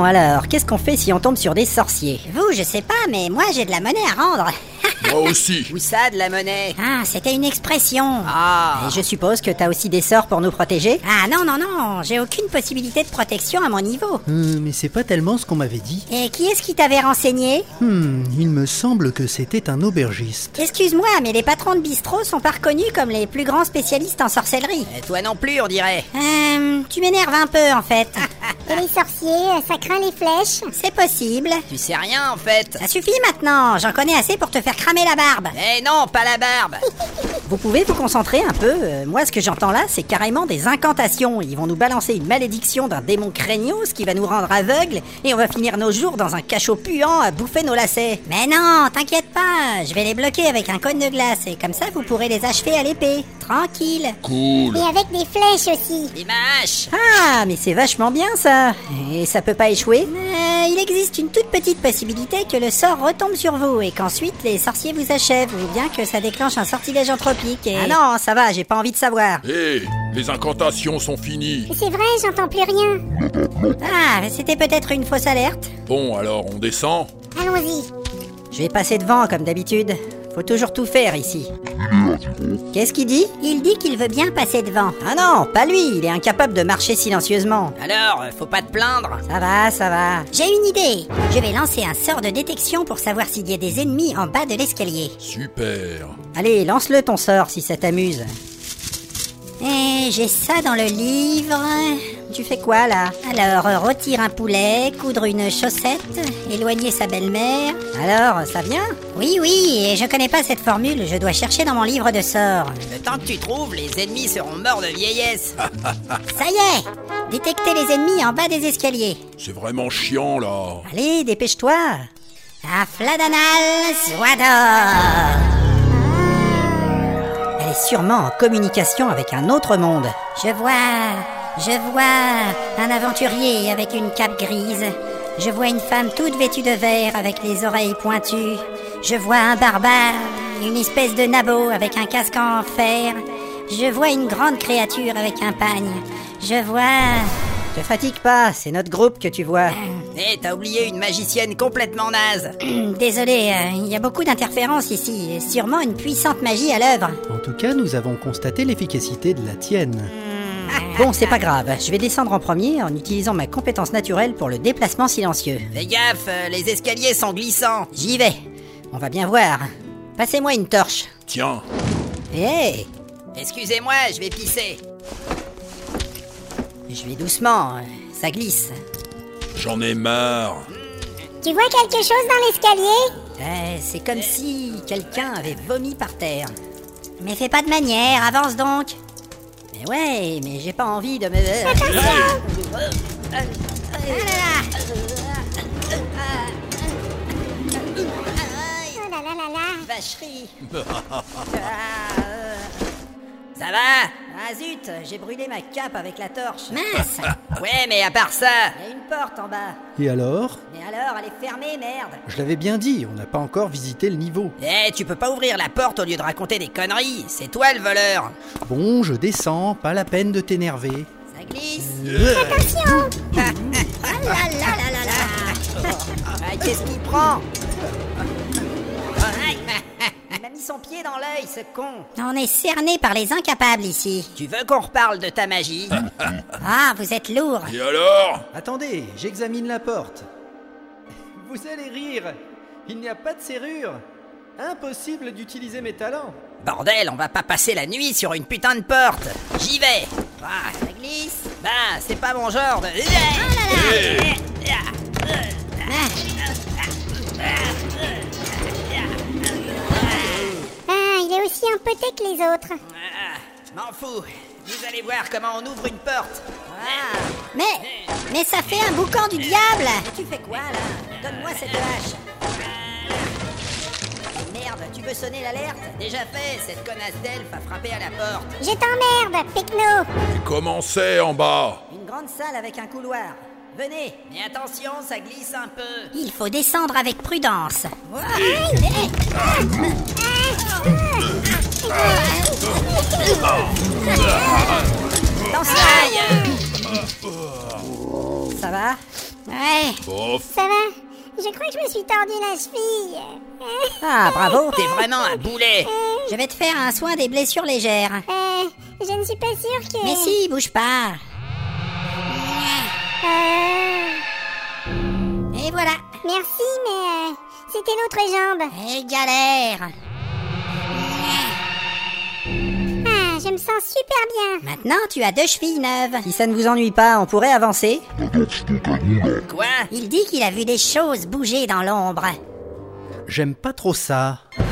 alors, qu'est-ce qu'on fait si on tombe sur des sorciers? Vous, je sais pas, mais moi j'ai de la monnaie à rendre. Moi aussi. Où ça, de la monnaie? Ah, c'était une expression. Ah. Et je suppose que t'as aussi des sorts pour nous protéger? Ah non, j'ai aucune possibilité de protection à mon niveau. Mais c'est pas tellement ce qu'on m'avait dit. Et qui est-ce qui t'avait renseigné? Il me semble que c'était un aubergiste. Excuse-moi, mais les patrons de bistrot sont pas reconnus comme les plus grands spécialistes en sorcellerie. Et toi non plus, on dirait. Tu m'énerves un peu en fait. Et les sorciers, ça craint les flèches? C'est possible. Tu sais rien, en fait. Ça suffit maintenant, j'en connais assez pour te faire cramer la barbe. Eh non, pas la barbe. Vous pouvez vous concentrer un peu? Moi, ce que j'entends là, c'est carrément des incantations. Ils vont nous balancer une malédiction d'un démon craignos qui va nous rendre aveugles et on va finir nos jours dans un cachot puant à bouffer nos lacets. Mais non, t'inquiète pas, je vais les bloquer avec un cône de glace et comme ça vous pourrez les achever à l'épée. Tranquille. Cool. Et avec des flèches aussi. Et ma hache. Ah, mais c'est vachement bien ça. Et ça peut pas échouer? Il existe une toute petite possibilité que le sort retombe sur vous et qu'ensuite les sorciers vous achèvent ou bien que ça déclenche un sortilège anthropique et... Ah non, ça va, j'ai pas envie de savoir. Hé, les incantations sont finies. Mais c'est vrai, j'entends plus rien. Ah, c'était peut-être une fausse alerte. Bon, alors on descend. Allons-y. Je vais passer devant comme d'habitude. Faut toujours tout faire ici. Qu'est-ce qu'il dit? Il dit qu'il veut bien passer devant. Ah non, pas lui, il est incapable de marcher silencieusement. Alors, faut pas te plaindre. Ça va, ça va. J'ai une idée. Je vais lancer un sort de détection pour savoir s'il y a des ennemis en bas de l'escalier. Super. Allez, lance-le ton sort si ça t'amuse. Et j'ai ça dans le livre. Tu fais quoi là? Alors, retire un poulet, coudre une chaussette, éloigner sa belle-mère. Alors, ça vient? Oui, et je connais pas cette formule, je dois chercher dans mon livre de sorts. Le temps que tu trouves, les ennemis seront morts de vieillesse. Ça y est! Détecter les ennemis en bas des escaliers. C'est vraiment chiant là. Allez, dépêche-toi. Afladanal Swador. Elle est sûrement en communication avec un autre monde. Je vois un aventurier avec une cape grise. Je vois une femme toute vêtue de vert avec les oreilles pointues. Je vois un barbare, une espèce de nabot avec un casque en fer. Je vois une grande créature avec un pagne. Je vois... Te fatigue pas, c'est notre groupe que tu vois. Eh, t'as oublié une magicienne complètement naze. Désolé, il y a beaucoup d'interférences ici. Et sûrement une puissante magie à l'œuvre. En tout cas, nous avons constaté l'efficacité de la tienne. Bon, c'est pas grave, je vais descendre en premier en utilisant ma compétence naturelle pour le déplacement silencieux. Fais gaffe, les escaliers sont glissants. J'y vais, on va bien voir. Passez-moi une torche. Tiens. Hé, Excusez-moi, je vais pisser. je vais doucement, ça glisse. J'en ai marre. Tu vois quelque chose dans l'escalier? C'est comme si quelqu'un avait vomi par terre. Mais fais pas de manière, avance donc. Mais ouais, mais j'ai pas envie de me... Oh là là là là. Vacherie. Ça va? Ah zut, j'ai brûlé ma cape avec la torche. Mince. Ouais, mais à part ça... Il y a une porte en bas. Et alors? Mais alors, elle est fermée, merde. Je l'avais bien dit, on n'a pas encore visité le niveau. Eh, tu peux pas ouvrir la porte au lieu de raconter des conneries. C'est toi le voleur. Bon, je descends, pas la peine de t'énerver. Ça glisse. Attention! Ah là là là là là. Ah, qu'est-ce qu'il prend? Il m'a mis son pied dans l'œil, ce con. On est cerné par les incapables ici. Tu veux qu'on reparle de ta magie? Ah, vous êtes lourd. Et alors? Attendez, j'examine la porte. Vous allez rire. Il n'y a pas de serrure. Impossible d'utiliser mes talents. Bordel, on va pas passer la nuit sur une putain de porte. J'y vais. Ah, ça glisse. Bah, c'est pas mon genre de... Ah, il est aussi impoté que les autres. Je m'en fous. Vous allez voir comment on ouvre une porte. Mais ça fait un boucan du diable. Tu fais quoi, là? Donne-moi cette hache. Merde, tu veux sonner l'alerte? Déjà fait, cette connasse d'elfe a frappé à la porte. Je t'emmerde, Pecno. Mais comment c'est en bas? Une grande salle avec un couloir. Venez. Mais attention, ça glisse un peu. Il faut descendre avec prudence. Attention. Ça va? Ouais. Bof. Ça va? Je crois que je me suis tordu la cheville. Ah, bravo. T'es vraiment un boulet. Je vais te faire un soin des blessures légères. Je ne suis pas sûre que... Mais si, bouge pas. Et voilà. Merci, mais c'était l'autre jambe. Et galère. Ah, je me sens super bien. Maintenant, tu as 2 chevilles neuves. Si ça ne vous ennuie pas, on pourrait avancer. Quoi? Il dit qu'il a vu des choses bouger dans l'ombre. J'aime pas trop ça.